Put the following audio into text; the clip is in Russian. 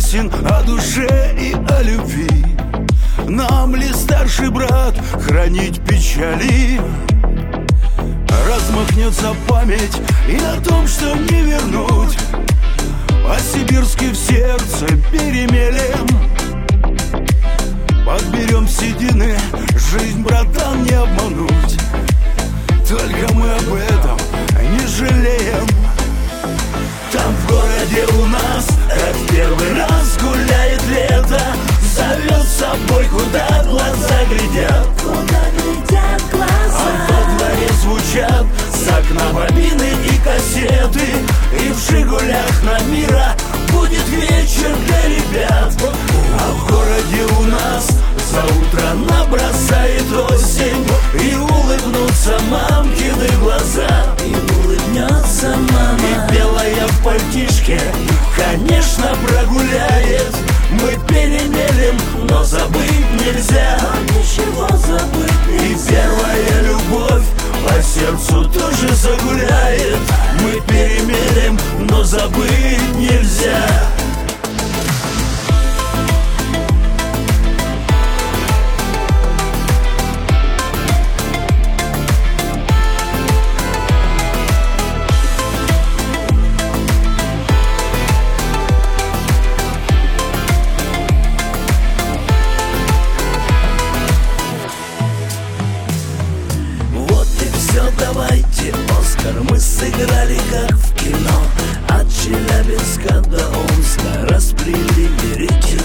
песен о душе и о любви. Нам ли, старший брат, хранить печали? Размахнется память и о том, что не вернуть, о Сибирске в сердце перемелем. Подберем седины, жизнь, братан, не обмануть. Только мы об этом не жалеем. Там в городе у нас, как в первый раз, гуляет лето. Зовет с собой, куда глаза глядят. Куда глядят глаза. А во дворе звучат с окна бобины и кассеты. И в «Жигулях» на Мира будет вечер для ребят. А в городе у нас за утро набросает осень. И улыбнутся мамкины глаза. И улыбнется мама. И белая в пальтишке, конечно, прогуляет. Мы перемелем, но забыть нельзя. Ничего забыть И нельзя. первая любовь по сердцу тоже загуляет. Мы перемелем, но забыть нельзя. Давайте, Оскар, мы сыграли как в кино. От Челябинска до Омска расплели реки